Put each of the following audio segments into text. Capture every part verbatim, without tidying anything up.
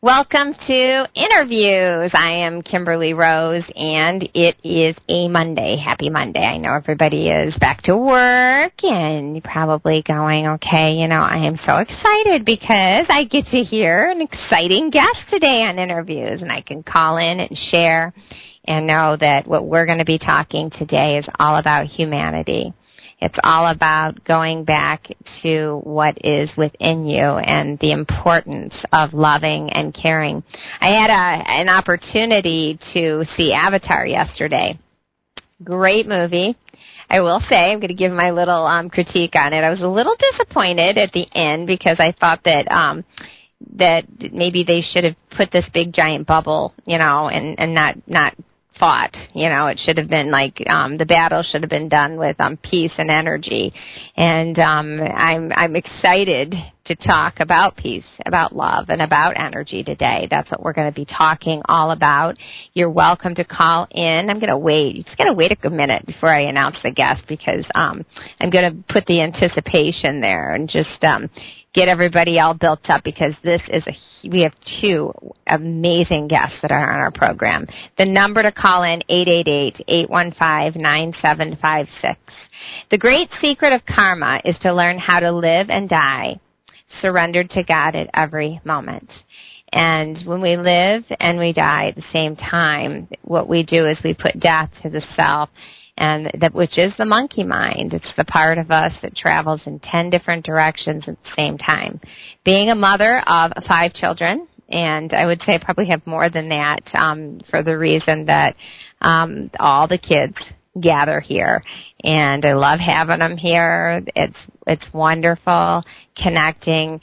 Welcome to Interviews. I am Kimberly Rose, and it is a Monday. Happy Monday. I know everybody is back to work, and you're probably going, okay, you know, I am so excited because I get to hear an exciting guest today on Interviews, and I can call in and share and know that what we're going to be talking today is all about humanity. It's all about going back to what is within you and the importance of loving and caring. I had a, an opportunity to see Avatar yesterday. Great movie. I will say, I'm going to give my little um, critique on it. I was a little disappointed at the end because I thought that um, that maybe they should have put this big giant bubble, you know, and, and not not. fought. You know, it should have been like um, the battle should have been done with um, peace and energy. And um, I'm I'm excited to talk about peace, about love, and about energy today. That's what we're going to be talking all about. You're welcome to call in. I'm going to wait. You just got to wait a minute before I announce the guest because um, I'm going to put the anticipation there and just um, get everybody all built up because this is a, we have two amazing guests that are on our program. The number to call in, eight eight eight, eight one five, nine seven five six. The great secret of karma is to learn how to live and die surrendered to God at every moment. And when we live and we die at the same time, what we do is we put death to the self, and that which is the monkey mind. It's the part of us that travels in ten different directions at the same time. Being a mother of five children, and I would say I probably have more than that um, for the reason that um, all the kids gather here, and I love having them here. It's it's wonderful connecting.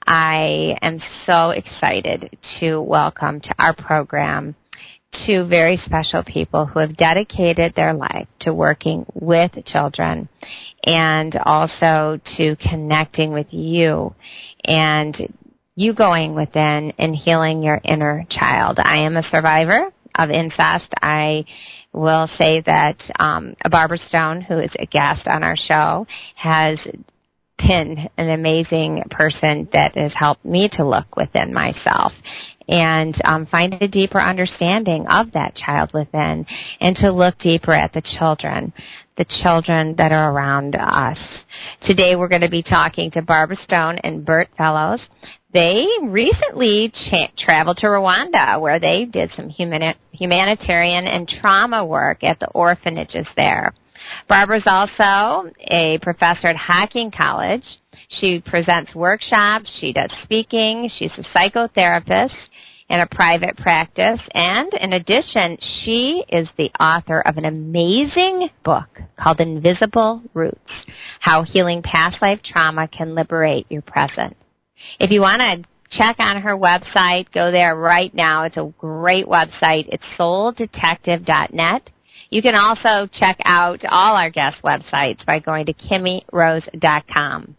I am so excited to welcome to our program two very special people who have dedicated their life to working with children and also to connecting with you and you going within and healing your inner child. I am a survivor of incest. I will say that um, Barbara Stone, who is a guest on our show, has been an amazing person that has helped me to look within myself and um, find a deeper understanding of that child within and to look deeper at the children, the children that are around us. Today we're going to be talking to Barbara Stone and Bert Fellows. They recently cha- traveled to Rwanda where they did some humani- humanitarian and trauma work at the orphanages there. Barbara's also a professor at Hocking College. She presents workshops, she does speaking, she's a psychotherapist in a private practice, and in addition, she is the author of an amazing book called Invisible Roots, How Healing Past Life Trauma Can Liberate Your Present. If you want to check on her website, go there right now. It's a great website. It's soul detective dot net. You can also check out all our guest websites by going to kimmy rose dot com.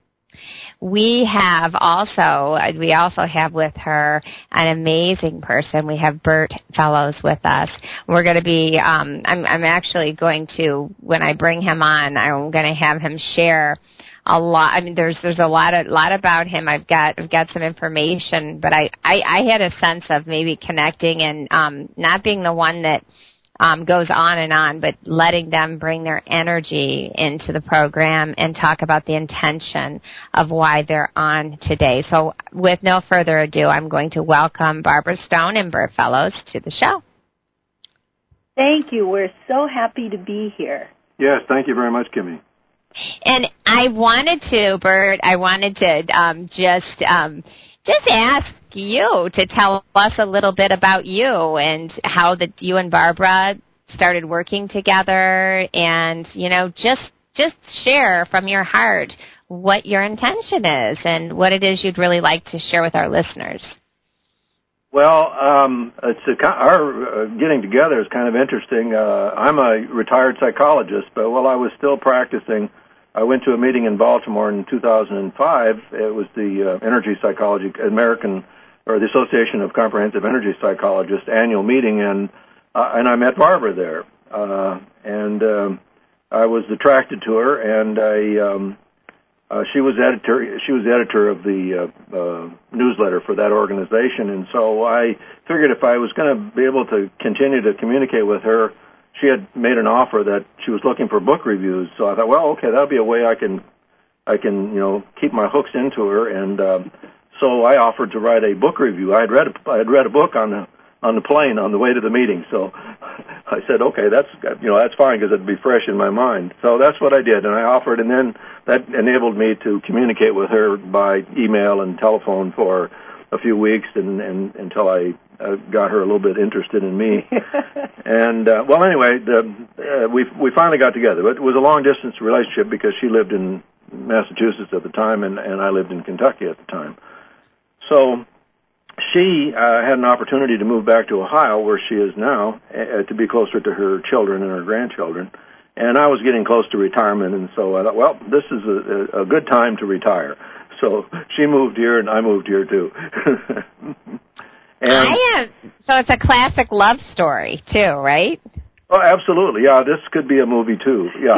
We have also, we also have with her an amazing person. We have Bert Fellows with us. We're going to be, um, I'm, I'm actually going to, when I bring him on, I'm going to have him share a lot. I mean, there's there's a lot of lot about him. I've got I've got some information, but I, I, I had a sense of maybe connecting and um, not being the one that Um, goes on and on, but letting them bring their energy into the program and talk about the intention of why they're on today. So with no further ado, I'm going to welcome Barbara Stone and Bert Fellows to the show. Thank you. We're so happy to be here. Yes, thank you very much, Kimmy. And I wanted to, Bert, I wanted to um, just um, just ask you to tell us a little bit about you and how that you and Barbara started working together, and you know, just just share from your heart what your intention is and what it is you'd really like to share with our listeners. Well, um, it's a, our uh, getting together is kind of interesting. Uh, I'm a retired psychologist, but while I was still practicing, I went to a meeting in Baltimore in two thousand five. It was the uh, Energy Psychology American, or the Association of Comprehensive Energy Psychologists annual meeting, and uh, and I met Barbara there, uh, and um, I was attracted to her, and I um, uh, she was editor. She was editor of the uh, uh, newsletter for that organization, and so I figured if I was going to be able to continue to communicate with her, she had made an offer that she was looking for book reviews. So I thought, well, okay, that'll be a way I can, I can, you know, keep my hooks into her, and uh, so I offered to write a book review. I had read, a, I had read a book on the on the plane on the way to the meeting, so I said, okay, that's, you know, that's fine because it'd be fresh in my mind. So that's what I did, and I offered, and then that enabled me to communicate with her by email and telephone for a few weeks, and, and until I uh, got her a little bit interested in me. and uh, well, anyway, the, uh, we we finally got together. But it was a long distance relationship because she lived in Massachusetts at the time, and, and I lived in Kentucky at the time. So she uh, had an opportunity to move back to Ohio, where she is now, uh, to be closer to her children and her grandchildren. And I was getting close to retirement, and so I thought, well, this is a, a good time to retire. So she moved here, and I moved here too. and, I am, so it's a classic love story too, right? Oh, absolutely. Yeah, this could be a movie too. Yeah.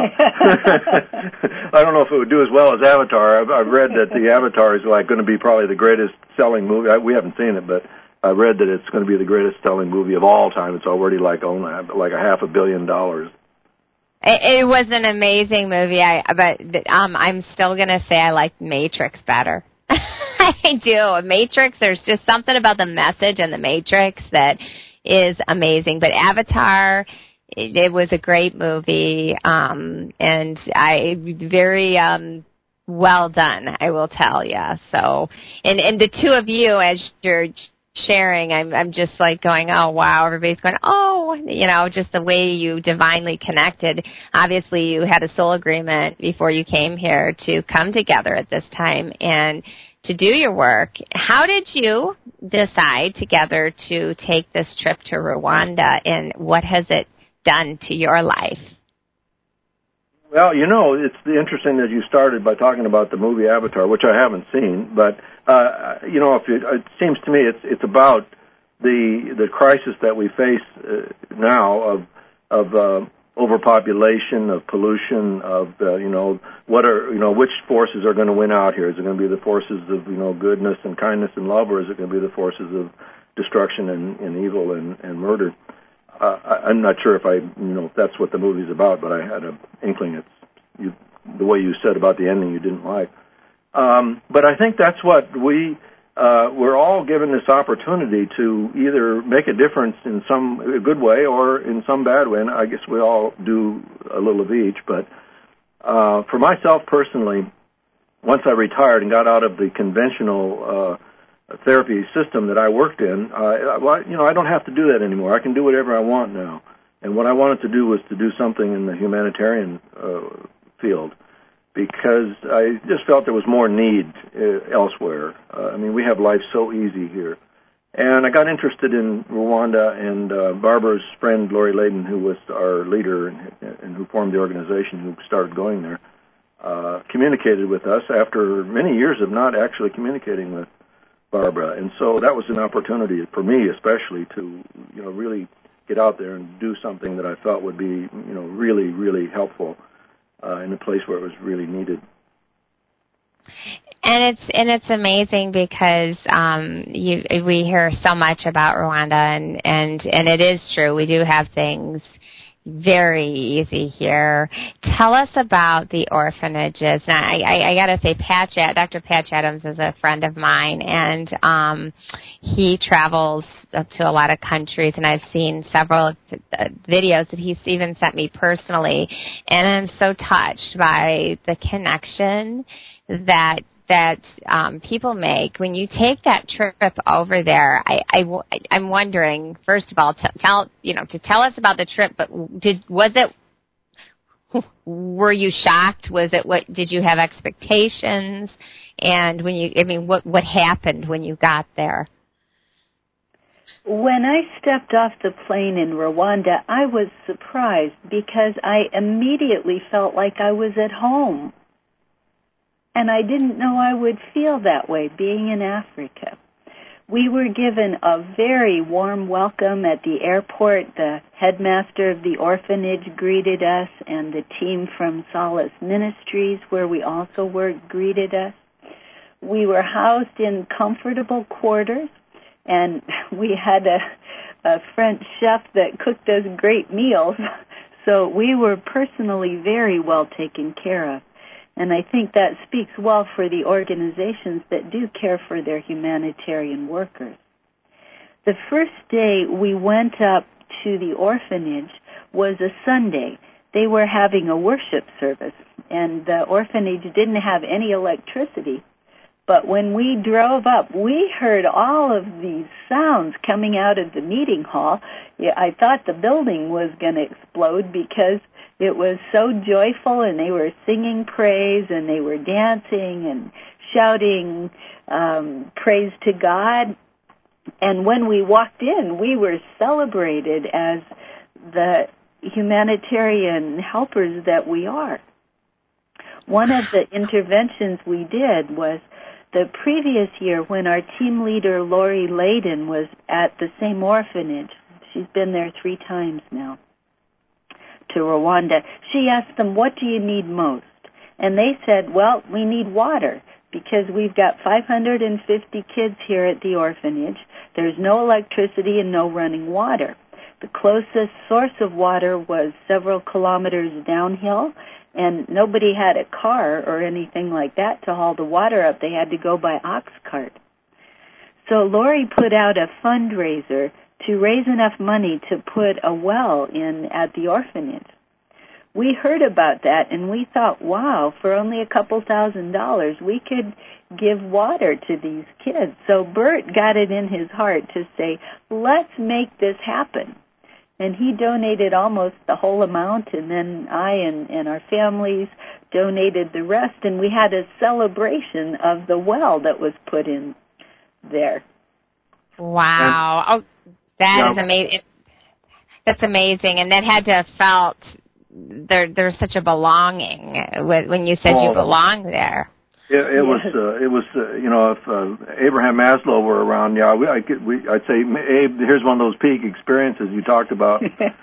I don't know if it would do as well as Avatar. I've, I've read that the Avatar is like going to be probably the greatest selling movie. I, we haven't seen it, but I read that it's going to be the greatest selling movie of all time. It's already like only like a half a billion dollars. It, it was an amazing movie. I but um, I'm still going to say I like Matrix better. I do. Matrix. There's just something about the message in the Matrix that is amazing. But Avatar. It, it was a great movie, um, and I very um, well done, I will tell you. So, and and the two of you, as you're sharing, I'm I'm just like going, oh wow, everybody's going, oh, you know, just the way you divinely connected. Obviously, you had a soul agreement before you came here to come together at this time and to do your work. How did you decide together to take this trip to Rwanda, and what has it done to your life? Well, you know, it's interesting that you started by talking about the movie Avatar, which I haven't seen, but uh, you know, if it, it seems to me it's it's about the the crisis that we face uh, now of of uh, overpopulation, of pollution, of uh, you know, what are you know which forces are going to win out here? Is it going to be the forces of you know goodness and kindness and love, or is it going to be the forces of destruction and, and evil and, and murder? Uh, I'm not sure if I, you know, if that's what the movie's about, but I had an inkling. It's you, the way you said about the ending you didn't like. Um, but I think that's what we, uh, we're all given this opportunity to either make a difference in some a good way or in some bad way, and I guess we all do a little of each. But uh, for myself personally, once I retired and got out of the conventional uh therapy system that I worked in, uh, well, you know, I don't have to do that anymore. I can do whatever I want now. And what I wanted to do was to do something in the humanitarian uh, field because I just felt there was more need uh, elsewhere. Uh, I mean, we have life so easy here. And I got interested in Rwanda, and uh, Barbara's friend, Lori Layden, who was our leader and, and who formed the organization, who started going there, uh, communicated with us after many years of not actually communicating with Barbara, and so that was an opportunity for me, especially to you know really get out there and do something that I thought would be you know really really helpful uh, in a place where it was really needed. And it's and it's amazing because um, you we hear so much about Rwanda, and, and and it is true. We do have things very easy here. Tell us about the orphanages. Now, I, I, I got to say, Patch, Doctor Patch Adams is a friend of mine, and um, he travels to a lot of countries, and I've seen several videos that he's even sent me personally, and I'm so touched by the connection that that um, people make when you take that trip over there. I, I, I'm wondering, first of all, to tell you know to tell us about the trip. But did was it? Were you shocked? Was it what? Did you have expectations? And when you, I mean, what what happened when you got there? When I stepped off the plane in Rwanda, I was surprised because I immediately felt like I was at home. And I didn't know I would feel that way being in Africa. We were given a very warm welcome at the airport. The headmaster of the orphanage greeted us, and the team from Solace Ministries, where we also worked, greeted us. We were housed in comfortable quarters, and we had a, a French chef that cooked us great meals, so we were personally very well taken care of. And I think that speaks well for the organizations that do care for their humanitarian workers. The first day we went up to the orphanage was a Sunday. They were having a worship service, and the orphanage didn't have any electricity. But when we drove up, we heard all of these sounds coming out of the meeting hall. I thought the building was going to explode because it was so joyful, and they were singing praise, and they were dancing and shouting um, praise to God. And when we walked in, we were celebrated as the humanitarian helpers that we are. One of the interventions we did was the previous year when our team leader, Lori Layden, was at the same orphanage. She's been there three times now, to Rwanda. She asked them, what do you need most? And they said, well, we need water because we've got five hundred fifty kids here at the orphanage. There's no electricity and no running water. The closest source of water was several kilometers downhill, and nobody had a car or anything like that to haul the water up. They had to go by ox cart. So Lori put out a fundraiser to raise enough money to put a well in at the orphanage. We heard about that, and we thought, wow, for only a couple thousand dollars, we could give water to these kids. So Bert got it in his heart to say, let's make this happen. And he donated almost the whole amount, and then I and, and our families donated the rest, and we had a celebration of the well that was put in there. Wow. And, oh, that yeah. is amazing. That's amazing, and that had to have felt there. There's such a belonging when you said oh, you belong there. It, it yes. was. Uh, it was. Uh, you know, if uh, Abraham Maslow were around, yeah, we, I could, we, I'd say, Abe, here's one of those peak experiences you talked about,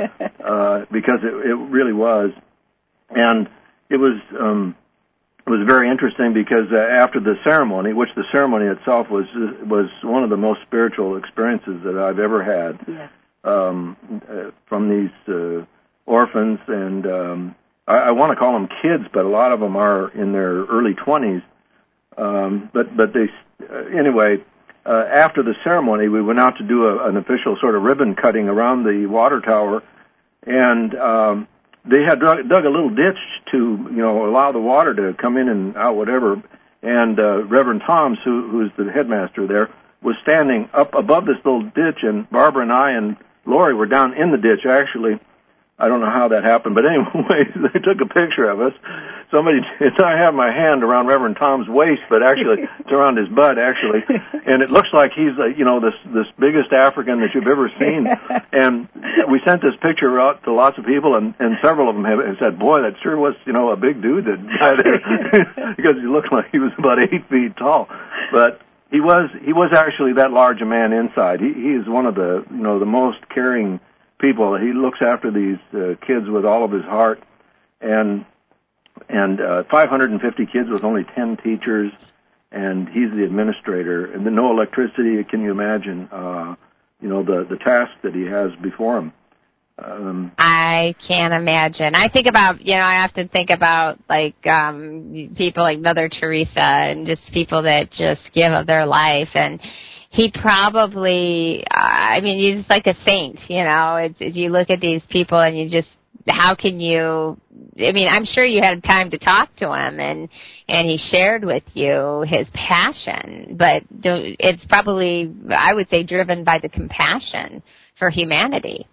uh, because it, it really was, and it was. Um, it was very interesting because uh, after the ceremony, which the ceremony itself was was one of the most spiritual experiences that I've ever had, yeah. um, uh, from these uh, orphans, and um, I, I want to call them kids, but a lot of them are in their early twenties. Um, but but they uh, anyway. Uh, after the ceremony, we went out to do a, an official sort of ribbon cutting around the water tower, and um, they had dug, dug a little ditch to you know allow the water to come in and out, whatever. And uh, Reverend Toms, who who's the headmaster there, was standing up above this little ditch, and Barbara and I and Lori were down in the ditch. Actually, I don't know how that happened, but anyway, they took a picture of us. Somebody, I have my hand around Reverend Tom's waist, but actually it's around his butt, actually, and it looks like he's, uh, you know, this this biggest African that you've ever seen. And we sent this picture out to lots of people, and, and several of them have, have said, "Boy, that sure was, you know, a big dude that died there," because he looked like he was about eight feet tall. But he was he was actually that large a man inside. He he is one of the you know the most caring people. He looks after these uh, kids with all of his heart, and. And uh, five hundred fifty kids with only ten teachers, and he's the administrator. And then no electricity. Can you imagine? Uh, you know the the task that he has before him. Um, I can't imagine. I think about you know I have to think about like um, people like Mother Teresa and just people that just give of their life. And he probably, uh, I mean, he's like a saint. You know, it's, it's, you look at these people and you just. How can you, I mean, I'm sure you had time to talk to him, and, and he shared with you his passion, but it's probably, I would say, driven by the compassion for humanity.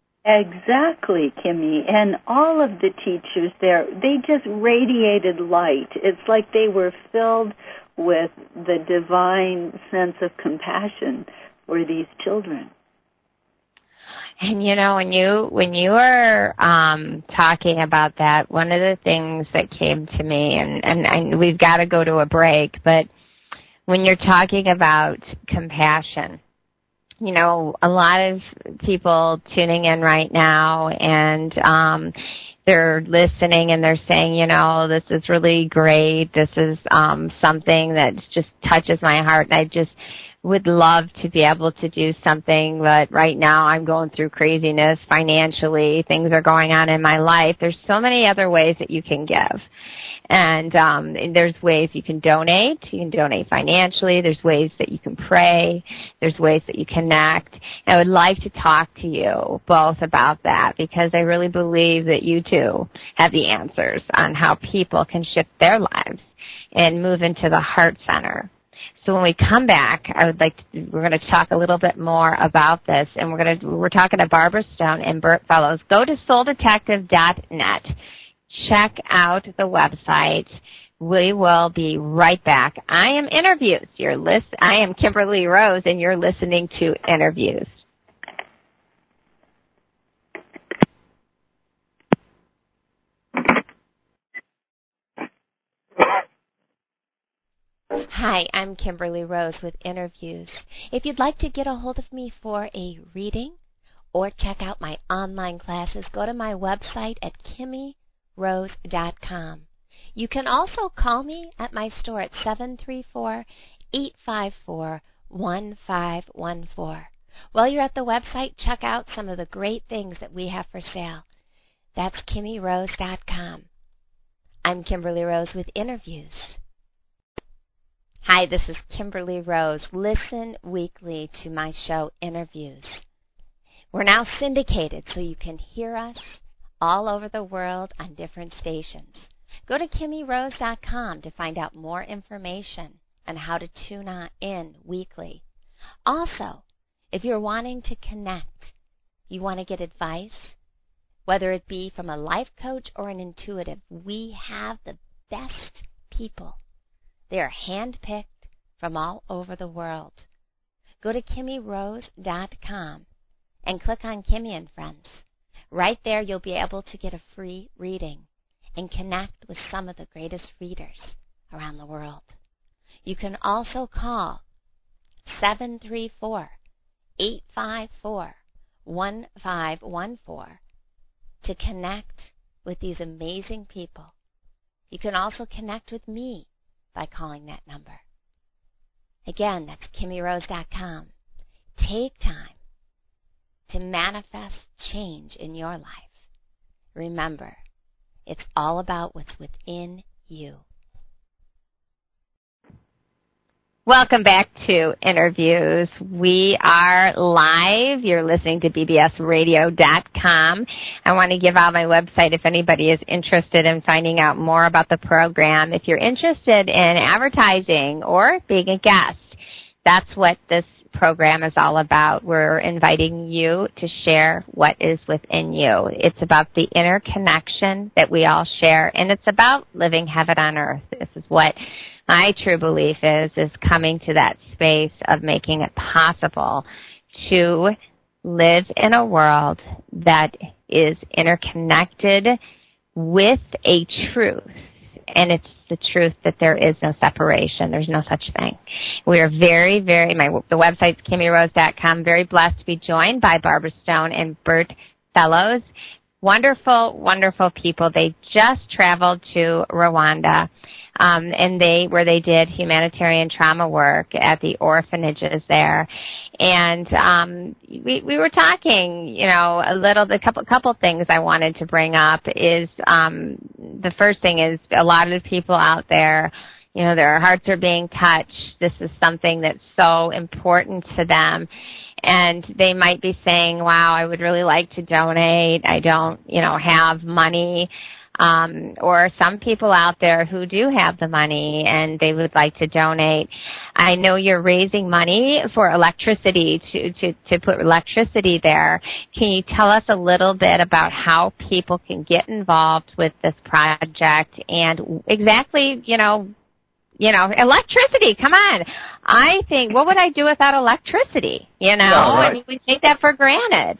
Exactly, Kimmy. And all of the teachers there, they just radiated light. It's like they were filled with the divine sense of compassion for these children. And you know, when you when you were um, talking about that, one of the things that came to me, and, and, and we've got to go to a break, but when you're talking about compassion, you know, a lot of people tuning in right now and um, they're listening and they're saying, you know, this is really great. This is um, something that just touches my heart. And I just would love to be able to do something, but right now I'm going through craziness financially. Things are going on in my life. There's so many other ways that you can give. And, um, and there's ways you can donate. You can donate financially. There's ways that you can pray. There's ways that you connect. And I would like to talk to you both about that because I really believe that you too have the answers on how people can shift their lives and move into the heart center. So when we come back, I would like to, we're going to talk a little bit more about this, and we're going to we're talking to Barbara Stone and Bert Fellows. Go to soul detective dot net. Check out the website. We will be right back. I am Interviews. You're list. I am Kimberly Rose, and you're listening to Interviews. Hi, I'm Kimberly Rose with Interviews. If you'd like to get a hold of me for a reading or check out my online classes, go to my website at kimmy rose dot com. You can also call me at my store at seven three four, eight five four, one five one four. While you're at the website, check out some of the great things that we have for sale. That's kimmy rose dot com. I'm Kimberly Rose with Interviews. Hi, this is Kimberly Rose. Listen weekly to my show, Interviews. We're now syndicated, so you can hear us all over the world on different stations. Go to kimmy rose dot com to find out more information on how to tune in weekly. Also, if you're wanting to connect, you want to get advice, whether it be from a life coach or an intuitive, we have the best people. They are hand-picked from all over the world. Go to kimmy rose dot com and click on Kimmy and Friends. Right there, you'll be able to get a free reading and connect with some of the greatest readers around the world. You can also call seven three four, eight five four, one five one four to connect with these amazing people. You can also connect with me by calling that number. Again, that's kimmy rose dot com. Take time to manifest change in your life. Remember, it's all about what's within you. Welcome back to Interviews. We are live. You're listening to b b s radio dot com. I want to give out my website if anybody is interested in finding out more about the program. If you're interested in advertising or being a guest, that's what this program is all about. We're inviting you to share what is within you. It's about the interconnection that we all share, and it's about living heaven on earth. This is what my true belief is, is coming to that space of making it possible to live in a world that is interconnected with a truth. And it's the truth that there is no separation. There's no such thing. We are very, very, my the website's kimmy rose dot com, very blessed to be joined by Barbara Stone and Bert Fellows. Wonderful, wonderful people. They just traveled to Rwanda, um, and they where they did humanitarian trauma work at the orphanages there. And um, we we were talking, you know, a little, a couple couple things I wanted to bring up is um, the first thing is a lot of the people out there, you know, their hearts are being touched. This is something that's so important to them. And they might be saying, wow, I would really like to donate. I don't, you know, have money. Um, or some people out there who do have the money and they would like to donate. I know you're raising money for electricity to, to, to put electricity there. Can you tell us a little bit about how people can get involved with this project and exactly, you know, You know, electricity, come on. I think, what would I do without electricity? You know, yeah, right. I mean, we take that for granted.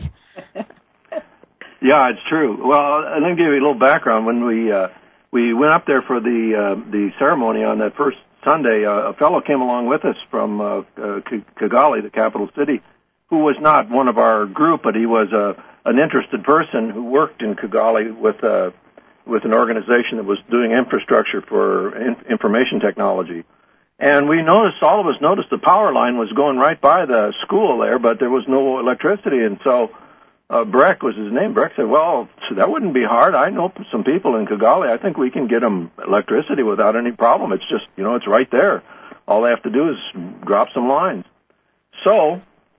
Yeah, it's true. Well, let me give you a little background. When we uh, we went up there for the uh, the ceremony on that first Sunday, uh, a fellow came along with us from uh, uh, Kigali, the capital city, who was not one of our group, but he was a, an interested person who worked in Kigali with a, with an organization that was doing infrastructure for in, information technology. And we noticed, all of us noticed the power line was going right by the school there, but there was no electricity. And so uh, Breck was his name. Breck said, well, that wouldn't be hard. I know some people in Kigali. I think we can get them electricity without any problem. It's just, you know, it's right there. All they have to do is drop some lines. So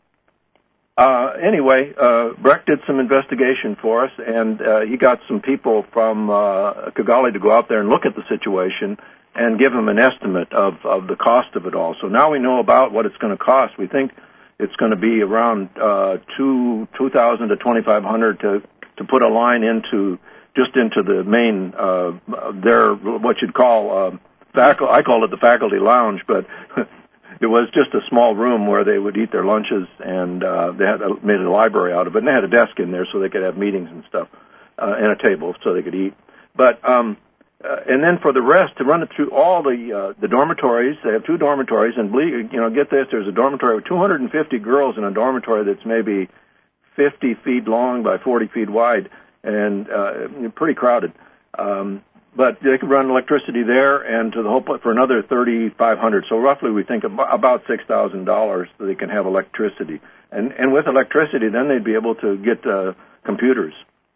uh, anyway, uh, Breck did some investigation for us, and uh, he got some people from uh, Kigali to go out there and look at the situation and give them an estimate of, of the cost of it all. So now we know about what it's going to cost. We think it's going to be around uh, two two thousand to twenty five hundred to to put a line into just into the main uh, their what you'd call uh, faculty. I call it the faculty lounge, but it was just a small room where they would eat their lunches, and uh, they had a, made a library out of it. And they had a desk in there so they could have meetings and stuff, uh, and a table so they could eat. But um, Uh, and then for the rest, to run it through all the uh, the dormitories. They have two dormitories, and believe, you know, get this: there's a dormitory with two hundred fifty girls in a dormitory that's maybe fifty feet long by forty feet wide, and uh, pretty crowded. Um, but they could run electricity there, and to the whole for another thirty-five hundred. So roughly, we think about six thousand dollars that they can have electricity, and and with electricity, then they'd be able to get uh, computers.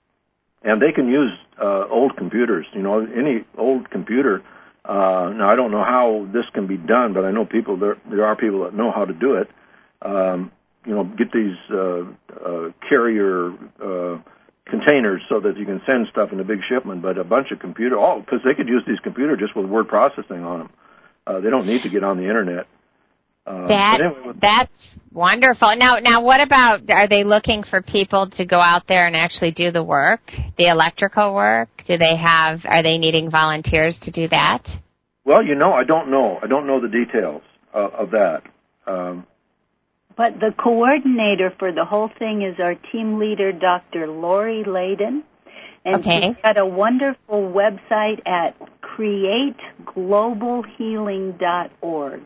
And they can use uh, old computers, you know, any old computer. Uh, now, I don't know how this can be done, but I know people, there, there are people that know how to do it. Um, you know, get these uh, uh, carrier uh, containers so that you can send stuff in a big shipment, but a bunch of computer, all because they could use these computers just with word processing on them. Uh, they don't need to get on the Internet. Uh, that anyway, that's wonderful. Now, now, what about? Are they looking for people to go out there and actually do the work, the electrical work? Do they have? Are they needing volunteers to do that? Well, you know, I don't know. I don't know the details uh, of that. Um, but the coordinator for the whole thing is our team leader, Doctor Lori Layden, and okay. she's got a wonderful website at create global healing dot org.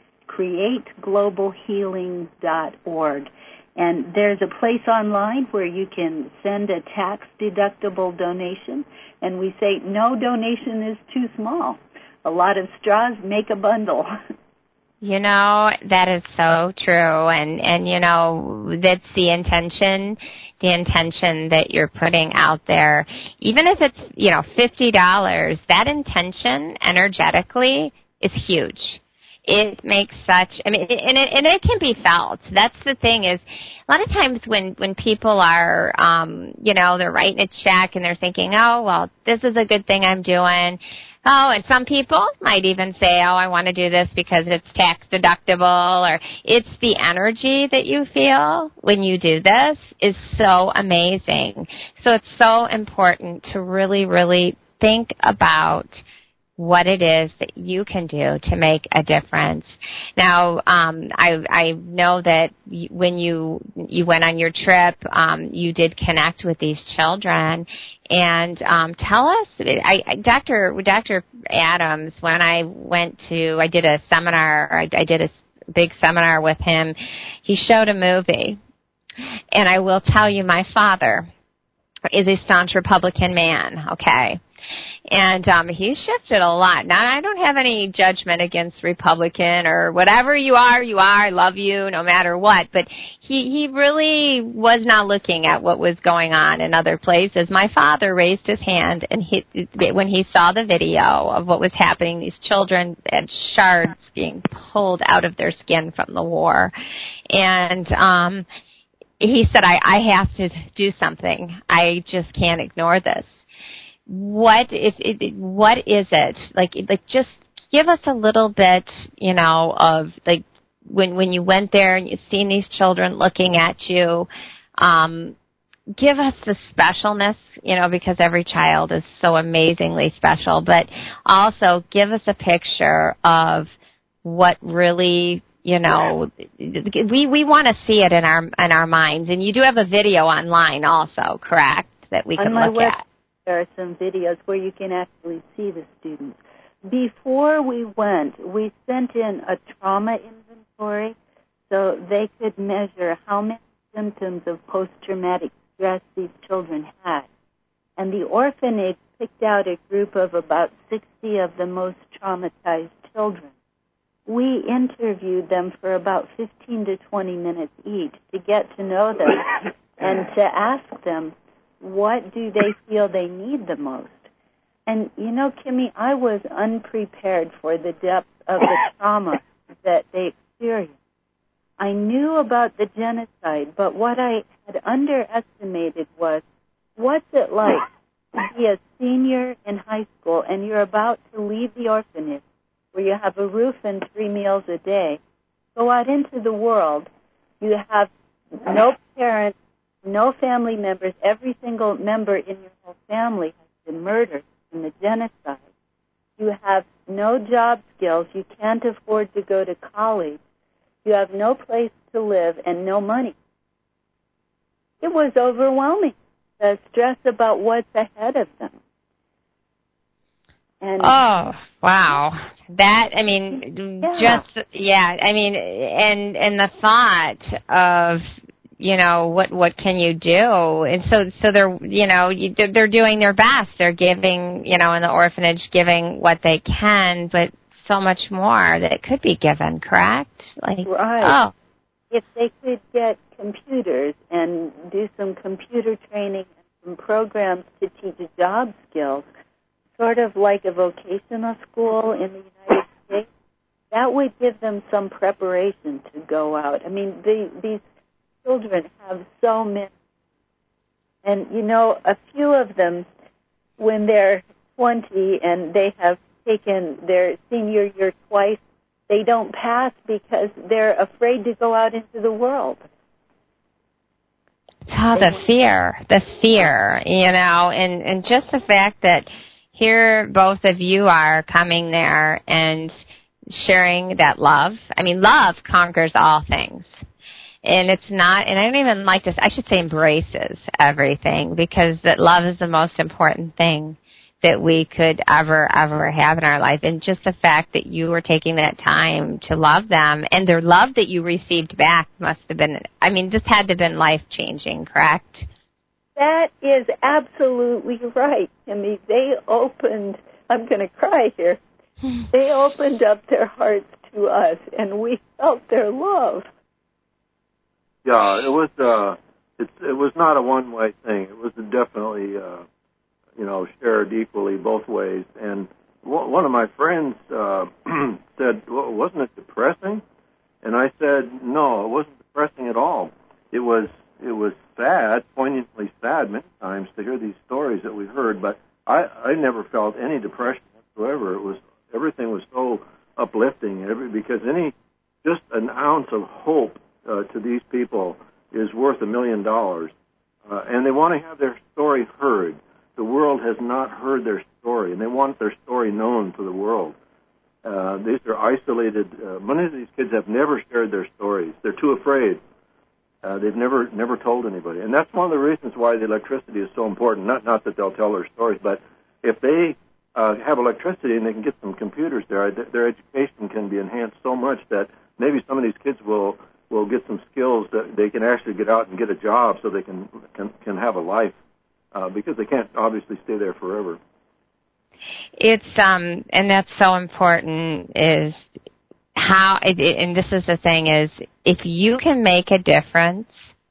create global healing dot org. And there's a place online where you can send a tax-deductible donation, and we say no donation is too small. A lot of straws make a bundle. You know, that is so true, and, and you know, that's the intention, the intention that you're putting out there. Even if it's, you know, fifty dollars, that intention energetically is huge. It makes such, I mean, and it, and it can be felt. That's the thing is, a lot of times when, when people are, um, you know, they're writing a check and they're thinking, oh, well, this is a good thing I'm doing. Oh, and some people might even say, oh, I want to do this because it's tax deductible, or it's the energy that you feel when you do this is so amazing. So it's so important to really, really think about what it is that you can do to make a difference. Now, um, I, I know that you, when you you went on your trip, um, you did connect with these children. And um, tell us, I, I, Doctor Doctor Adams, when I went to, I did a seminar, I, I did a big seminar with him. He showed a movie, and I will tell you, my father is a staunch Republican man. Okay. And um, he's shifted a lot. Now, I don't have any judgment against Republican or whatever you are, you are. I love you no matter what. But he, he really was not looking at what was going on in other places. My father raised his hand, and he, when he saw the video of what was happening, these children had shards being pulled out of their skin from the war. And um, he said, I, I have to do something. I just can't ignore this. What if it, what is it like? Like, just give us a little bit, you know, of like when when you went there and you've seen these children looking at you. Um, give us the specialness, you know, because every child is so amazingly special. But also give us a picture of what really, you know, we we want to see it in our in our minds. And you do have a video online, also, correct? That we can on my look web- at. There are some videos where you can actually see the students. before we went, we sent in a trauma inventory so they could measure how many symptoms of post-traumatic stress these children had. And the orphanage picked out a group of about sixty of the most traumatized children. We interviewed them for about fifteen to twenty minutes each to get to know them and to ask them, what do they feel they need the most? And, you know, Kimmy, I was unprepared for the depth of the trauma that they experienced. I knew about the genocide, but what I had underestimated was, what's it like to be a senior in high school and you're about to leave the orphanage where you have a roof and three meals a day, go out into the world, you have no parents, no family members, every single member in your whole family has been murdered in the genocide. You have no job skills. You can't afford to go to college. You have no place to live and no money. It was overwhelming, the stress about what's ahead of them. And oh, wow. That, I mean, yeah. just, yeah, I mean, and and the thought of, you know, what what can you do? And so so they're, you know, they're, they're doing their best. They're giving, you know, in the orphanage, giving what they can, but so much more that could be given, correct? Like, right. Oh. If they could get computers and do some computer training and some programs to teach job skills, sort of like a vocational school in the United States, that would give them some preparation to go out. I mean, they, these children have so many. And, you know, a few of them, when they're twenty and they have taken their senior year twice, they don't pass because they're afraid to go out into the world. Oh, the fear, the fear, you know, and, and just the fact that here both of you are coming there and sharing that love. I mean, love conquers all things. And it's not, and I don't even like this, I should say embraces everything, because that love is the most important thing that we could ever, ever have in our life. And just the fact that you were taking that time to love them, and their love that you received back must have been, I mean, this had to have been life-changing, correct? That is absolutely right, Kimmy. They opened, I'm going to cry here, they opened up their hearts to us, and we felt their love. Yeah, it was. Uh, it, it was not a one-way thing. It was definitely, uh, you know, shared equally both ways. And w- one of my friends uh, said, well, "Wasn't it depressing?" And I said, "No, it wasn't depressing at all. It was. It was sad, poignantly sad, many times to hear these stories that we heard. But I, I never felt any depression whatsoever. It was everything was so uplifting. Every because any just an ounce of hope." Uh, to these people is worth a million dollars. Uh, and they want to have their story heard. The world has not heard their story, and they want their story known to the world. Uh, these are isolated. Uh, many of these kids have never shared their stories. They're too afraid. Uh, they've never never told anybody. And that's one of the reasons why the electricity is so important. Not, not that they'll tell their stories, but if they uh, have electricity and they can get some computers there, their education can be enhanced so much that maybe some of these kids will will get some skills that they can actually get out and get a job so they can can, can have a life, uh, because they can't obviously stay there forever. It's, um, and that's so important is how, and this is the thing is, if you can make a difference,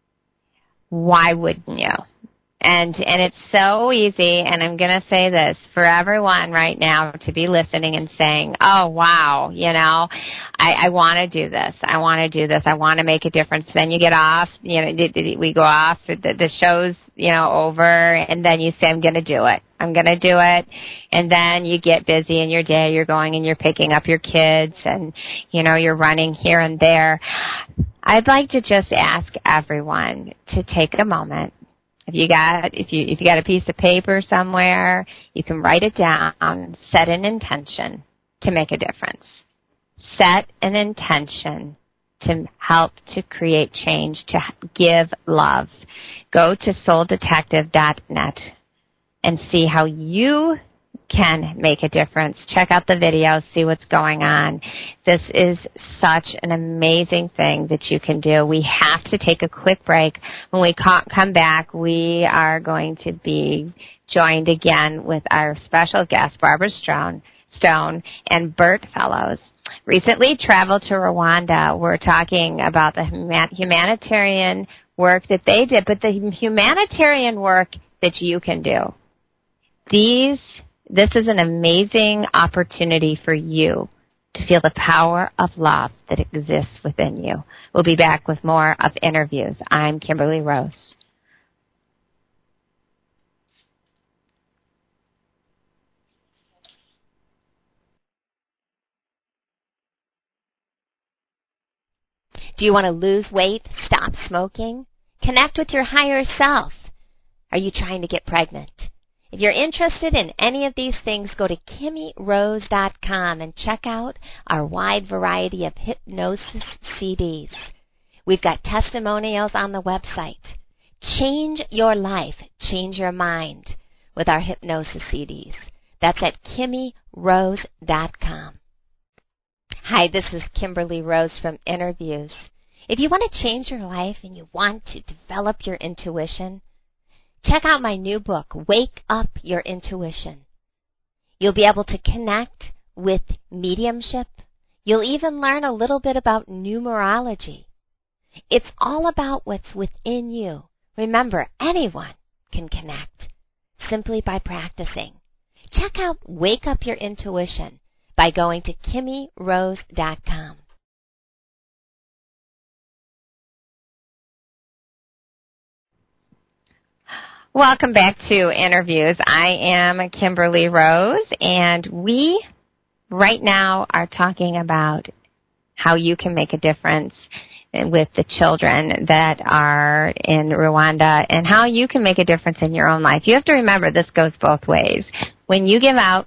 why wouldn't you? And and it's so easy, and I'm going to say this for everyone right now to be listening and saying, oh, wow, you know, I, I want to do this. I want to do this. I want to make a difference. Then you get off, you know, we go off, the, the show's, you know, over, and then you say, I'm going to do it. I'm going to do it. And then you get busy in your day. You're going and you're picking up your kids, and, you know, you're running here and there. I'd like to just ask everyone to take a moment. If you got if you if you got a piece of paper somewhere, you can write it down, set an intention to make a difference. Set an intention to help to create change, to give love. Go to soul detective dot net and see how you can make a difference. Check out the video, see what's going on. This is such an amazing thing that you can do. We have to take a quick break. When we come back, we are going to be joined again with our special guest, Barbara Stone, Stone and Bert Fellows. Recently traveled to Rwanda. We're talking about the humanitarian work that they did, but the humanitarian work that you can do. These This is an amazing opportunity for you to feel the power of love that exists within you. We'll be back with more of Interviews. I'm Kimberly Rose. Do you want to lose weight, stop smoking, connect with your higher self? Are you trying to get pregnant? If you're interested in any of these things, go to Kimmy Rose dot com and check out our wide variety of hypnosis C Ds. We've got testimonials on the website. Change your life, change your mind with our hypnosis C Ds. That's at Kimmy Rose dot com. Hi, this is Kimberly Rose from Interviews. If you want to change your life and you want to develop your intuition, check out my new book, Wake Up Your Intuition. You'll be able to connect with mediumship. You'll even learn a little bit about numerology. It's all about what's within you. Remember, anyone can connect simply by practicing. Check out Wake Up Your Intuition by going to Kimmy Rose dot com. Welcome back to Interviews. I am Kimberly Rose, and we right now are talking about how you can make a difference with the children that are in Rwanda and how you can make a difference in your own life. You have to remember this goes both ways. When you give out,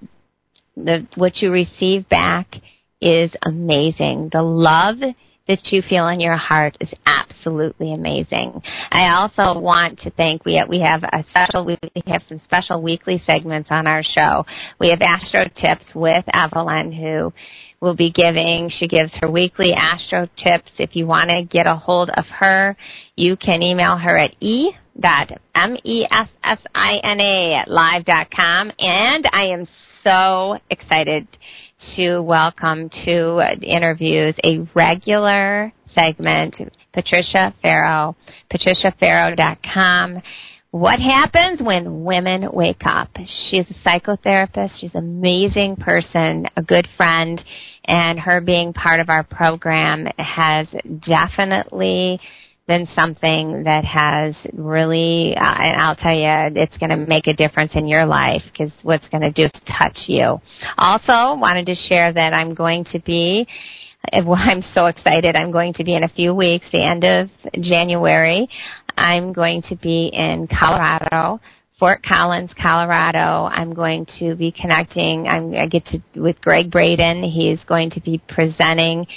the what you receive back is amazing. The love that you feel in your heart is absolutely amazing. I also want to thank, we have, we have a special, we have some special weekly segments on our show. We have Astro Tips with Evelyn, who will be giving, she gives her weekly Astro Tips. If you want to get a hold of her, you can email her at e dot m e s s i n a at live dot com. And I am so excited to welcome to Interviews a regular segment, Patricia Farrow, patricia farrow dot com. What happens when women wake up? She's a psychotherapist. She's an amazing person, a good friend, and her being part of our program has definitely been something that has really, uh, and I'll tell you, it's going to make a difference in your life because what's going to do is touch you. Also, wanted to share that I'm going to be, well, I'm so excited, I'm going to be in a few weeks, the end of January, I'm going to be in Colorado, Fort Collins, Colorado. I'm going to be connecting, I'm, I get to, with Greg Braden. He's going to be presenting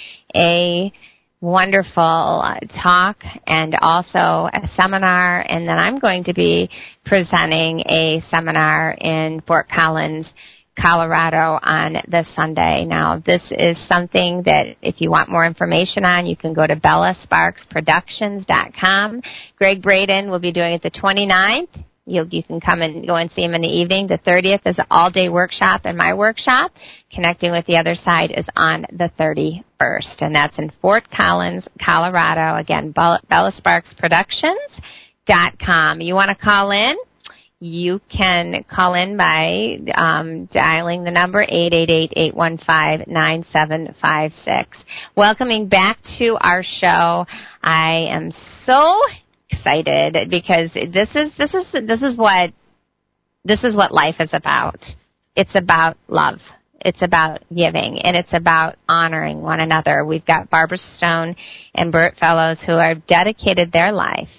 a wonderful uh, talk and also a seminar, and then I'm going to be presenting a seminar in Fort Collins, Colorado on this Sunday. Now, this is something that if you want more information on, you can go to bella sparks productions dot com. Greg Braden will be doing it the twenty-ninth. You, you can come and go and see him in the evening. The thirtieth is an all-day workshop, and my workshop, Connecting with the Other Side, is on the thirty-first, and that's in Fort Collins, Colorado. Again, bella sparks productions dot com. You want to call in? You can call in by um, dialing the number eight eight eight, eight one five, nine seven five six. Welcoming back to our show, I am so excited because this is this is this is what this is what life is about. It's about love. It's about giving, and it's about honoring one another. We've got Barbara Stone and Bert Fellows who have dedicated their life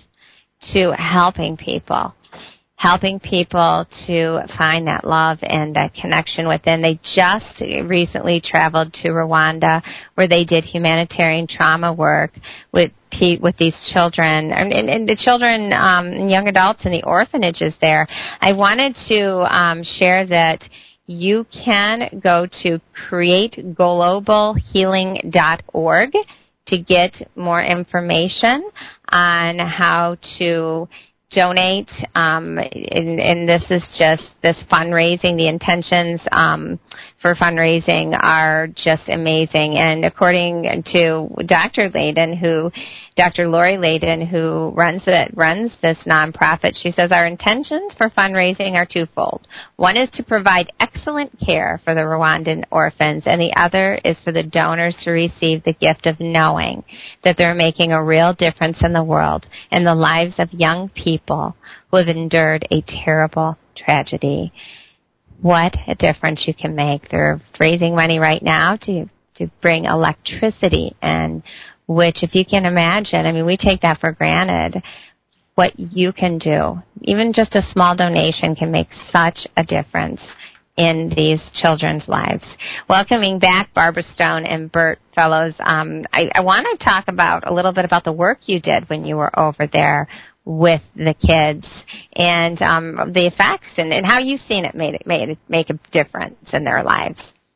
to helping people, helping people to find that love and that connection within. They just recently traveled to Rwanda where they did humanitarian trauma work with with these children and, and the children um, and young adults in the orphanages there. I wanted to um, share that you can go to create global healing dot org to get more information on how to donate, um, and, and this is just this fundraising. The intentions um, for fundraising are just amazing. And according to Doctor Layden, who Doctor Lori Layden, who runs it, runs this nonprofit, she says our intentions for fundraising are twofold. One is to provide excellent care for the Rwandan orphans, and the other is for the donors to receive the gift of knowing that they're making a real difference in the world and the lives of young people who have endured a terrible tragedy. What a difference you can make. They're raising money right now to to bring electricity in, which if you can imagine, I mean, we take that for granted, what you can do. Even just a small donation can make such a difference in these children's lives. Welcoming back Barbara Stone and Bert Fellows, um, I, I want to talk about a little bit about the work you did when you were over there with the kids and um, the effects and, and how you've seen it made it made it make a difference in their lives.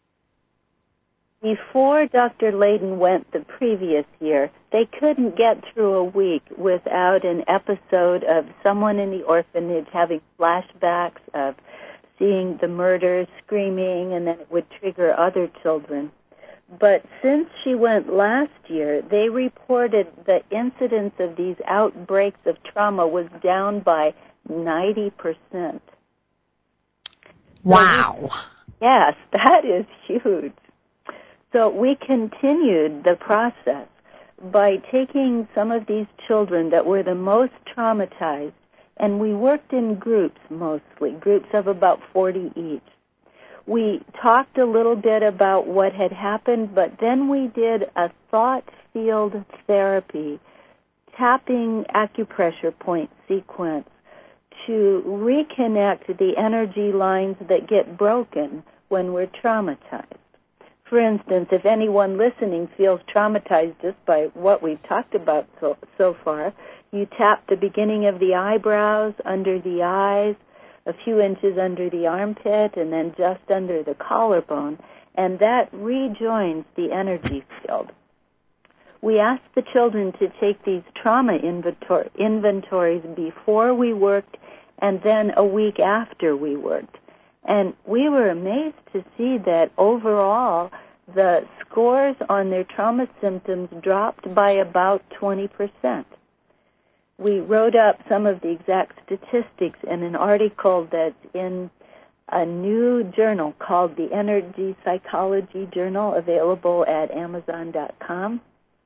Before Doctor Layden went the previous year, they couldn't get through a week without an episode of someone in the orphanage having flashbacks of seeing the murders, screaming, and then it would trigger other children. But since she went last year, they reported the incidence of these outbreaks of trauma was down by ninety percent. Wow. So we, yes, that is huge. So we continued the process by taking some of these children that were the most traumatized, and we worked in groups mostly, groups of about forty each. We talked a little bit about what had happened, but then we did a thought field therapy, tapping acupressure point sequence to reconnect the energy lines that get broken when we're traumatized. For instance, if anyone listening feels traumatized just by what we've talked about so, so far, you tap the beginning of the eyebrows, under the eyes, a few inches under the armpit, and then just under the collarbone, and that rejoins the energy field. We asked the children to take these trauma inventor- inventories before we worked and then a week after we worked. And we were amazed to see that overall the scores on their trauma symptoms dropped by about twenty percent. We wrote up some of the exact statistics in an article that's in a new journal called the Energy Psychology Journal, available at amazon dot com.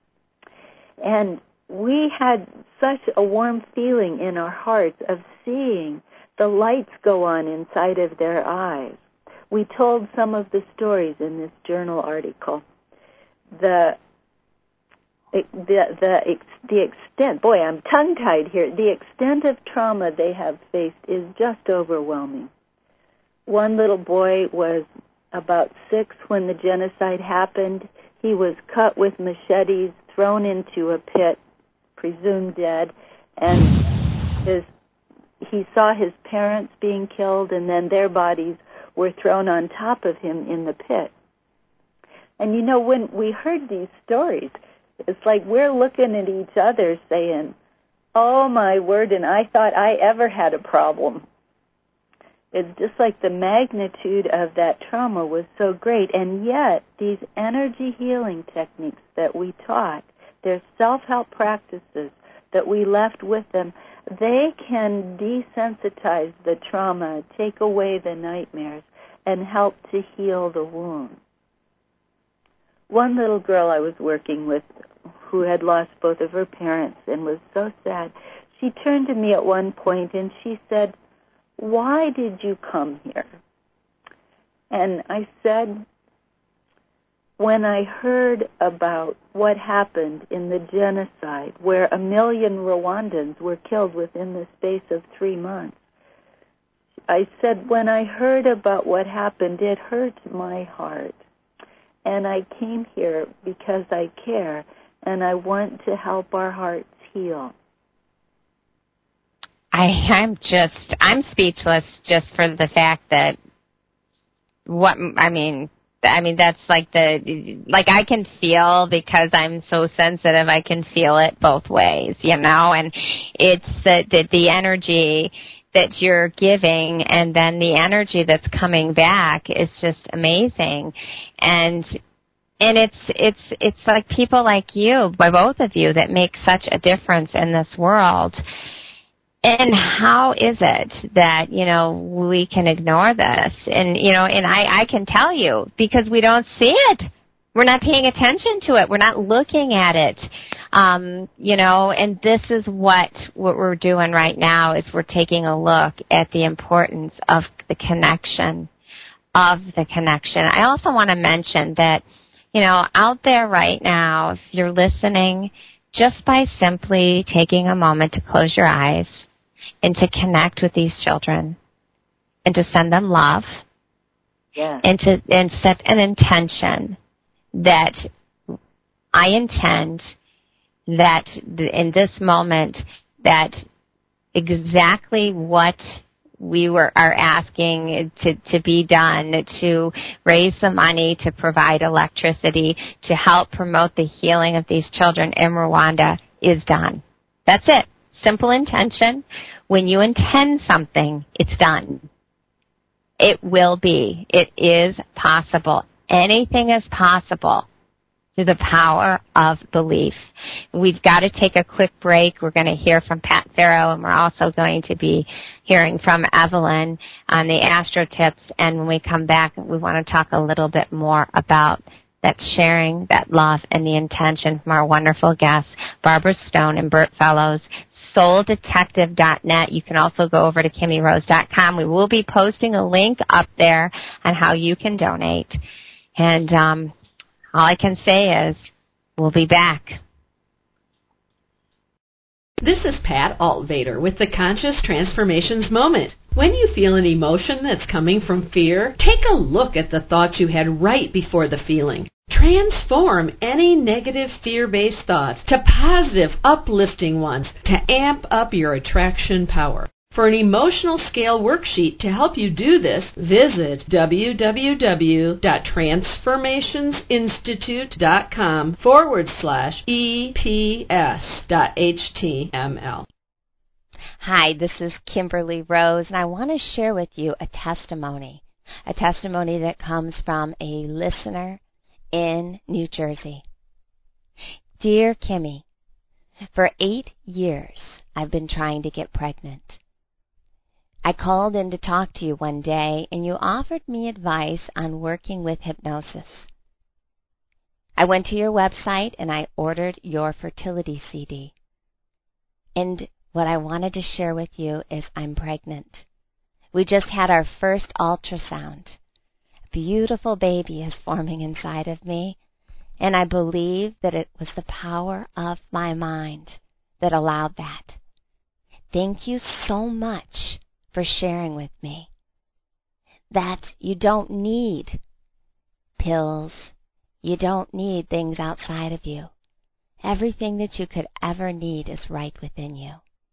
And we had such a warm feeling in our hearts of seeing the lights go on inside of their eyes. We told some of the stories in this journal article. The The, the the extent, boy, I'm tongue-tied here, the extent of trauma they have faced is just overwhelming. One little boy was about six when the genocide happened. He was cut with machetes, thrown into a pit, presumed dead, and his he saw his parents being killed, and then their bodies were thrown on top of him in the pit. And you know, when we heard these stories, it's like we're looking at each other saying, oh, my word, and I thought I ever had a problem. It's just like the magnitude of that trauma was so great. And yet, these energy healing techniques that we taught, they're self-help practices that we left with them, they can desensitize the trauma, take away the nightmares, and help to heal the wound. One little girl I was working with who had lost both of her parents and was so sad, she turned to me at one point and she said, why did you come here? And I said, when I heard about what happened in the genocide, where a million Rwandans were killed within the space of three months, I said, when I heard about what happened, it hurt my heart. And I came here because I care, and I want to help our hearts heal. I, I'm just, I'm speechless just for the fact that what, I mean, I mean, that's like the, like I can feel, because I'm so sensitive, I can feel it both ways, you know, and it's the, the, the energy that you're giving and then the energy that's coming back is just amazing. And, and it's, it's, it's like people like you, by both of you, that make such a difference in this world. And how is it that, you know, we can ignore this? And, you know, and I, I can tell you, because we don't see it. We're not paying attention to it. We're not looking at it. Um, you know, and this is what, what we're doing right now is we're taking a look at the importance of the connection, of the connection. I also want to mention that, you know, out there right now, if you're listening, just by simply taking a moment to close your eyes and to connect with these children and to send them love, yeah. and to and set an intention that I intend that in this moment that exactly what we were are asking to, to be done, to raise the money, to provide electricity, to help promote the healing of these children in Rwanda is done. That's it. Simple intention. When you intend something, it's done. It will be. It is possible. Anything is possible through the power of belief. We've got to take a quick break. We're going to hear from Pat Farrow, and we're also going to be hearing from Evelyn on the Astro Tips. And when we come back, we want to talk a little bit more about that sharing, that love, and the intention from our wonderful guests, Barbara Stone and Bert Fellows, soul detective dot net. You can also go over to kimmy rose dot com. We will be posting a link up there on how you can donate. And um, all I can say is we'll be back. This is Pat Altvader with the Conscious Transformations Moment. When you feel an emotion that's coming from fear, take a look at the thoughts you had right before the feeling. Transform any negative fear-based thoughts to positive, uplifting ones to amp up your attraction power. For an emotional scale worksheet to help you do this, visit www.transformationsinstitute.com forward slash EPS.html. Hi, this is Kimberly Rose, and I want to share with you a testimony, a testimony that comes from a listener in New Jersey. Dear Kimmy, for eight years I've been trying to get pregnant. I called in to talk to you one day, and you offered me advice on working with hypnosis. I went to your website, and I ordered your fertility C D. And what I wanted to share with you is I'm pregnant. We just had our first ultrasound. A beautiful baby is forming inside of me, and I believe that it was the power of my mind that allowed that. Thank you so much for sharing with me that you don't need pills, you don't need things outside of you. Everything that you could ever need is right within you.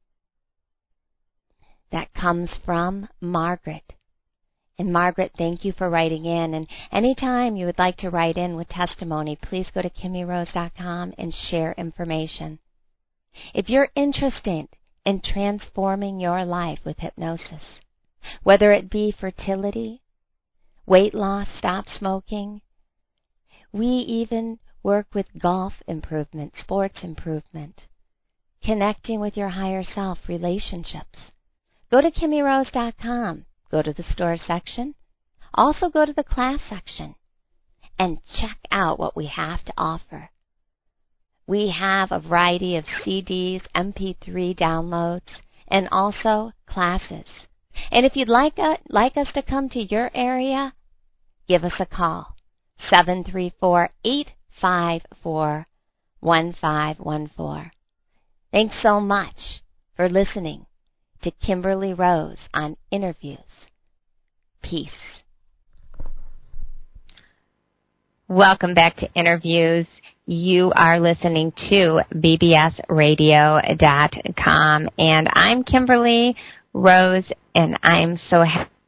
That comes from Margaret. And Margaret, thank you for writing in. And anytime you would like to write in with testimony, please go to kimmy rose dot com and share information. If you're interested in transforming your life with hypnosis, whether it be fertility, weight loss, stop smoking, we even work with golf improvement, sports improvement, connecting with your higher self, relationships. Go to kimmy rose dot com. Go to the store section. Also go to the class section and check out what we have to offer. We have a variety of C Ds, M P three downloads, and also classes. And if you'd like, a, like us to come to your area, give us a call, seven three four, eight five four, one five one four. Thanks so much for listening to Kimberly Rose on Interviews. Peace. Welcome back to Interviews. You are listening to b b s radio dot com, and I'm Kimberly Rose, and I'm so happy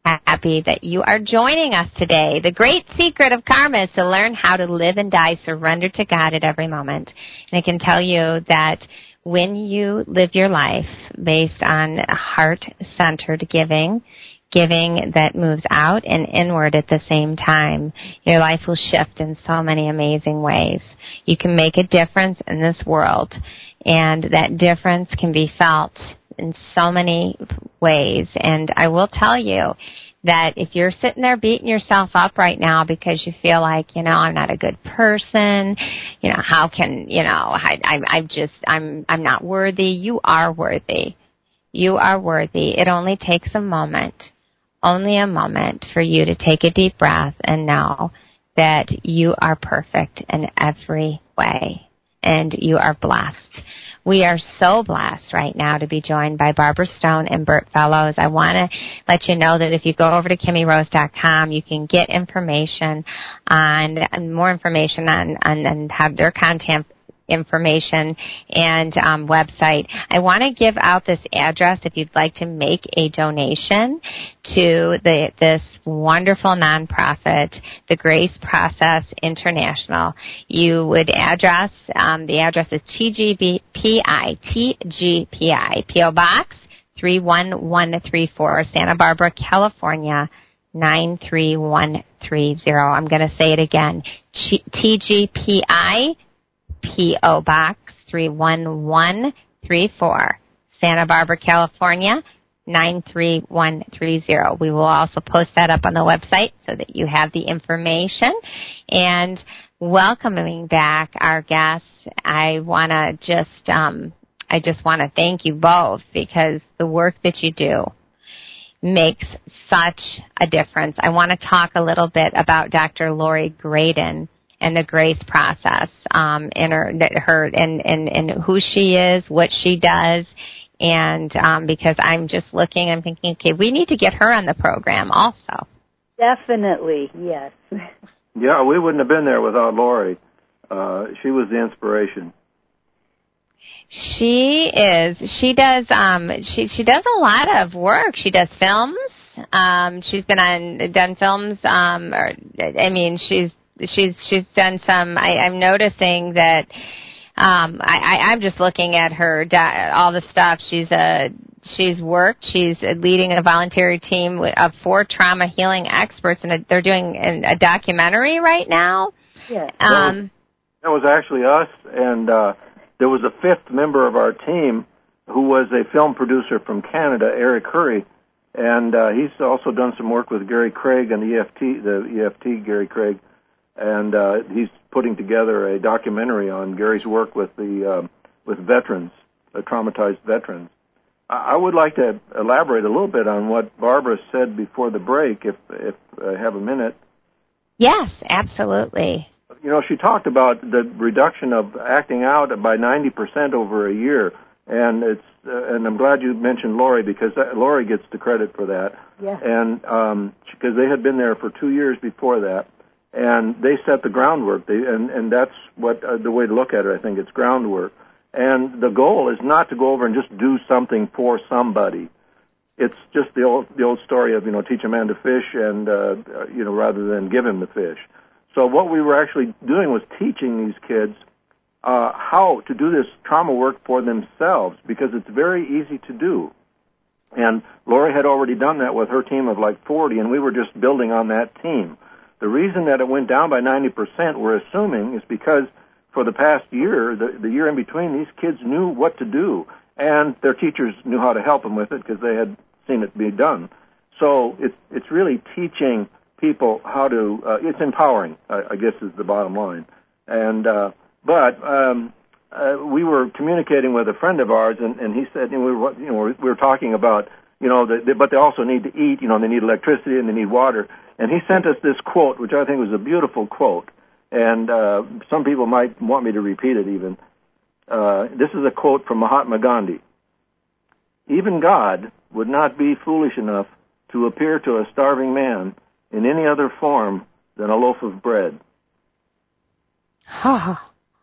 happy that you are joining us today. The great secret of karma is to learn how to live and die surrendered to God at every moment. And I can tell you that when you live your life based on heart-centered giving, giving that moves out and inward at the same time, your life will shift in so many amazing ways. You can make a difference in this world, and that difference can be felt in so many ways. And I will tell you that if you're sitting there beating yourself up right now because you feel like, you know, I'm not a good person, you know, how can, you know, I, I'm, I'm just, I'm, I'm not worthy. You are worthy. You are worthy. It only takes a moment. Only a moment for you to take a deep breath and know that you are perfect in every way and you are blessed. We are so blessed right now to be joined by Barbara Stone and Bert Fellows. I want to let you know that if you go over to Kimmy Rose dot com, you can get information on, and more information on, on, on how their content information and um, website. I want to give out this address if you'd like to make a donation to the this wonderful nonprofit, the Grace Process International. You would address, um, the address is T G P I, T G P I, P O Box three one one three four, Santa Barbara, California, nine three one three zero. I'm going to say it again, T G P I, P O Box three one one three four, Santa Barbara, California, nine three one three zero. We will also post that up on the website so that you have the information. And welcoming back our guests, I want to just, um, I just want to thank you both because the work that you do makes such a difference. I want to talk a little bit about Doctor Lori Graydon and the Grace Process, um, and her, her and, and, and who she is, what she does, and um, because I'm just looking, I'm thinking, okay, we need to get her on the program also. Definitely, yes. Yeah, we wouldn't have been there without Lori. Uh, she was the inspiration. She is. She does. Um, she she does a lot of work. She does films. Um, she's been on done films. Um, or, I mean, she's. She's she's done some. I, I'm noticing that. Um, I, I, I'm just looking at her all the stuff she's a she's worked. She's leading a volunteer team of four trauma healing experts, and they're doing a documentary right now. Yes. Um, that, was, that was actually us, and uh, there was a fifth member of our team who was a film producer from Canada, Eric Hurry, and uh, he's also done some work with Gary Craig and the E F T, the E F T Gary Craig. And uh, he's putting together a documentary on Gary's work with the uh, with veterans, uh, traumatized veterans. I, I would like to elaborate a little bit on what Barbara said before the break, if if I have a minute. Yes, absolutely. You know, she talked about the reduction of acting out by ninety percent over a year, and it's uh, and I'm glad you mentioned Lori because that, Lori gets the credit for that. Yeah. And um, because they had been there for two years before that. And they set the groundwork, they, and, and that's what uh, the way to look at it, I think. It's groundwork. And the goal is not to go over and just do something for somebody. It's just the old the old story of, you know, teach a man to fish and, uh, you know, rather than give him the fish. So what we were actually doing was teaching these kids uh, how to do this trauma work for themselves because it's very easy to do. And Lori had already done that with her team of like forty, and we were just building on that team. The reason that it went down by ninety percent, we're assuming, is because for the past year, the, the year in between, these kids knew what to do, and their teachers knew how to help them with it because they had seen it be done. So it's it's really teaching people how to. Uh, it's empowering, I, I guess, is the bottom line. And uh, but um, uh, we were communicating with a friend of ours, and, and he said, you know, we were you know we were talking about you know, the, the, but they also need to eat. You know, they need electricity and they need water. And he sent us this quote, which I think was a beautiful quote, and uh, some people might want me to repeat it even. Uh, this is a quote from Mahatma Gandhi. Even God would not be foolish enough to appear to a starving man in any other form than a loaf of bread. Oh.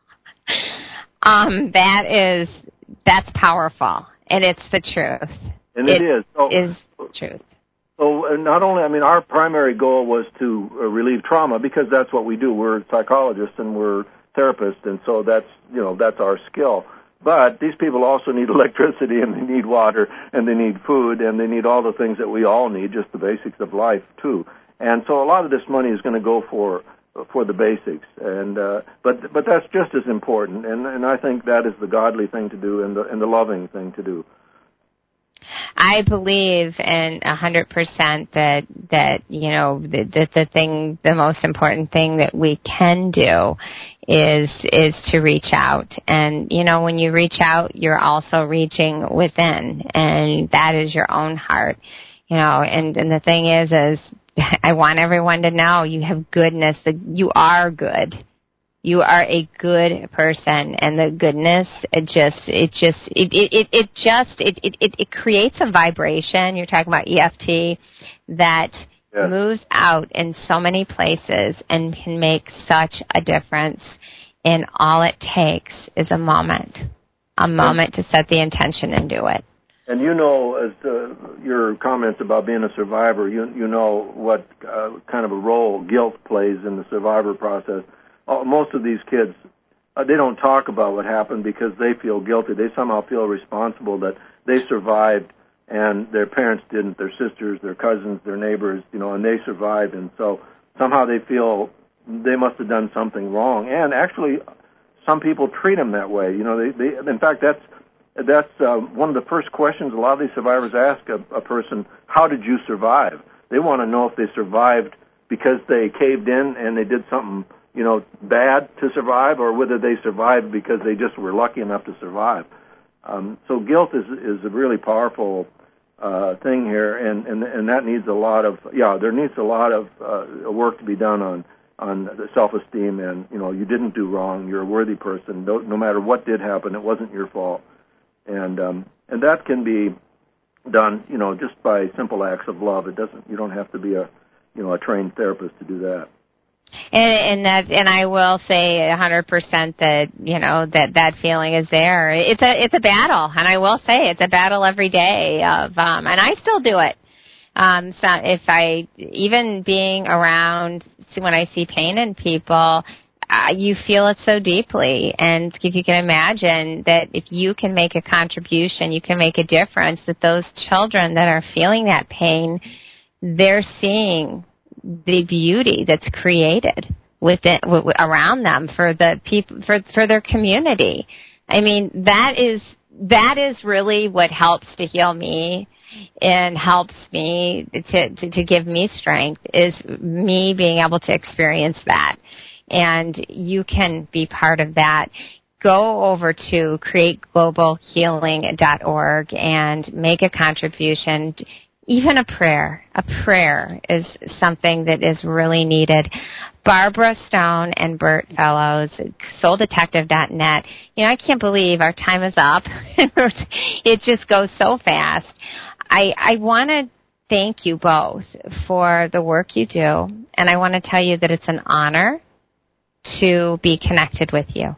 um, that is, that's powerful, and it's the truth. And it, it is. So, is the truth. So not only, I mean, our primary goal was to uh, relieve trauma because that's what we do. We're psychologists and we're therapists, and so that's, you know, that's our skill. But these people also need electricity, and they need water, and they need food, and they need all the things that we all need, just the basics of life too. And so a lot of this money is going to go for for the basics, and uh, but but that's just as important. And and I think that is the godly thing to do, and the and the loving thing to do. I believe in a hundred percent that that you know the, the the thing, the most important thing that we can do is is to reach out. And you know, when you reach out, you're also reaching within, and that is your own heart. You know, and and the thing is, is I want everyone to know you have goodness. That you are good. You are a good person, and the goodness, it just, it just, it, it, it just, it, it, it creates a vibration. You're talking about E F T that yes. moves out in so many places and can make such a difference. And all it takes is a moment, a moment to set the intention and do it. And you know, as uh, your comments about being a survivor, you you know what uh, kind of a role guilt plays in the survivor process. Most of these kids, uh, they don't talk about what happened because they feel guilty. They somehow feel responsible that they survived and their parents didn't, their sisters, their cousins, their neighbors, you know, and they survived. And so somehow they feel they must have done something wrong. And actually, some people treat them that way. You know, they, they in fact, that's that's uh, one of the first questions a lot of these survivors ask a, a person, how did you survive? They want to know if they survived because they caved in and they did something, you know, bad to survive, or whether they survived because they just were lucky enough to survive. Um, so guilt is is a really powerful uh, thing here, and, and and that needs a lot of yeah, there needs a lot of uh, work to be done on on the self-esteem, and you know, you didn't do wrong, you're a worthy person. No, no matter what did happen, it wasn't your fault, and um, and that can be done, you know, just by simple acts of love. It doesn't, you don't have to be a you know a trained therapist to do that. And, and that, and I will say a hundred percent that you know that that feeling is there. It's a it's a battle, and I will say it's a battle every day. Of um, and I still do it. Um, so if I even being around when I see pain in people, uh, you feel it so deeply. And if you can imagine that if you can make a contribution, you can make a difference. That those children that are feeling that pain, they're seeing the beauty that's created within w- around them for the people, for for their community. I mean, that is that is really what helps to heal me and helps me to, to to give me strength, is me being able to experience that. And you can be part of that. Go over to create global healing dot org and make a contribution. Even a prayer. A prayer is something that is really needed. Barbara Stone and Bert Fellows, soul detective dot net. You know, I can't believe our time is up. It just goes so fast. I, I want to thank you both for the work you do, and I want to tell you that it's an honor to be connected with you.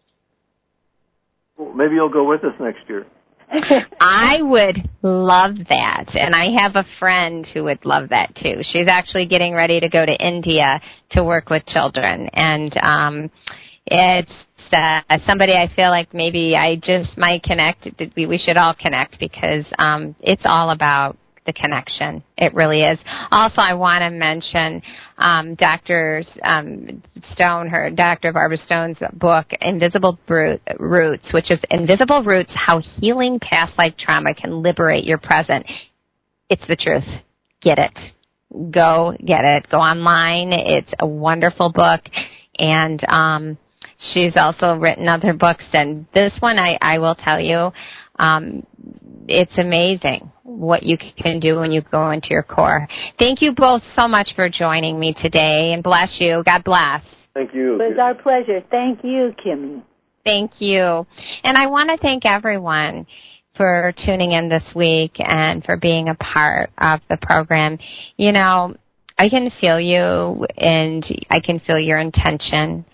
Well, maybe you'll go with us next year. I would love that, and I have a friend who would love that too. She's actually getting ready to go to India to work with children, and um, it's uh, somebody I feel like maybe I just might connect. We, we should all connect because um, it's all about the connection. It really is. Also, I want to mention um, Doctor Um, Stone, her Doctor Barbara Stone's book, Invisible Roots, which is Invisible Roots, How Healing Past Life Trauma Can Liberate Your Present. It's the truth. Get it. Go get it. Go online. It's a wonderful book. And um, she's also written other books. And this one, I, I will tell you, um, it's amazing what you can do when you go into your core. Thank you both so much for joining me today, and bless you. God bless. Thank you. It was our pleasure. Thank you, Kimmy. Thank you. And I want to thank everyone for tuning in this week and for being a part of the program. You know, I can feel you, and I can feel your intention.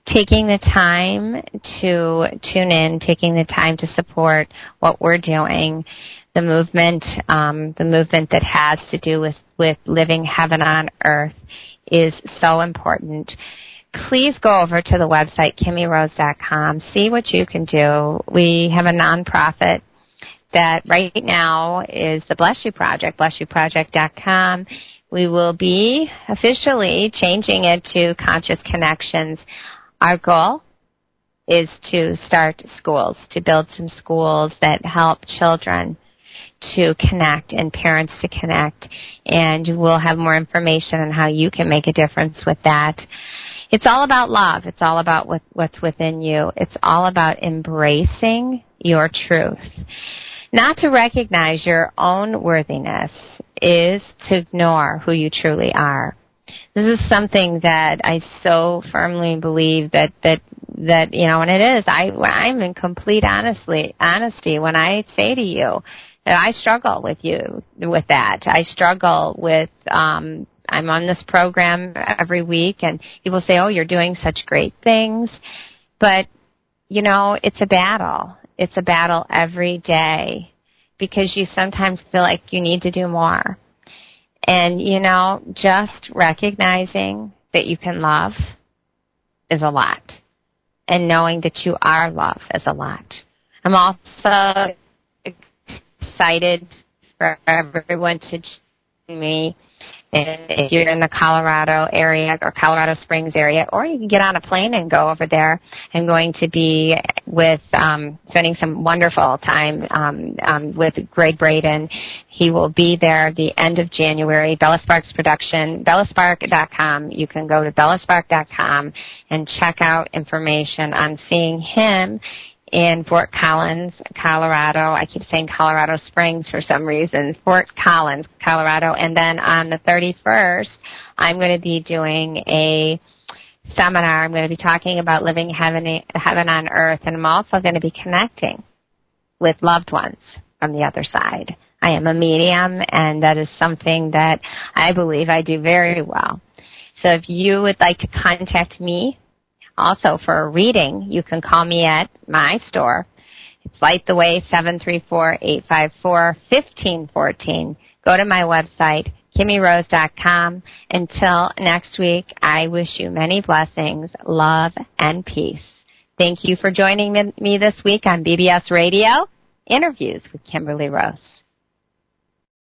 taking the time to tune in, taking the time to support what we're doing, the movement, um, the movement that has to do with, with living heaven on earth is so important. Please go over to the website, kimmy rose dot com. See what you can do. We have a nonprofit that right now is the Bless You Project, bless you project dot com. We will be officially changing it to Conscious Connections. Our goal is to start schools, to build some schools that help children to connect and parents to connect. And we'll have more information on how you can make a difference with that. It's all about love. It's all about what, what's within you. It's all about embracing your truth. Not to recognize your own worthiness is to ignore who you truly are. This is something that I so firmly believe that, that, that you know, and it is. I, I'm in complete honestly, honesty when I say to you that I struggle with you, with that. I struggle with, um, I'm on this program every week, and people say, oh, you're doing such great things. But, you know, it's a battle. It's a battle every day because you sometimes feel like you need to do more. And, you know, just recognizing that you can love is a lot. And knowing that you are love is a lot. I'm also excited for everyone to join me. If you're in the Colorado area or Colorado Springs area, or you can get on a plane and go over there. I'm going to be with um, spending some wonderful time um, um, with Greg Braden. He will be there the end of January. Bella Sparks Production, bella spark dot com. You can go to bella spark dot com and check out information on seeing him in Fort Collins, Colorado. I keep saying Colorado Springs for some reason. Fort Collins, Colorado. And then on the thirty-first, I'm going to be doing a seminar. I'm going to be talking about living heaven, heaven on earth. And I'm also going to be connecting with loved ones from the other side. I am a medium, and that is something that I believe I do very well. So if you would like to contact me, also, for a reading, you can call me at my store. It's Light the Way, seven three four, eight five four, one five one four. Go to my website, kimmy rose dot com. Until next week, I wish you many blessings, love, and peace. Thank you for joining me this week on B B S Radio, Interviews with Kimberly Rose.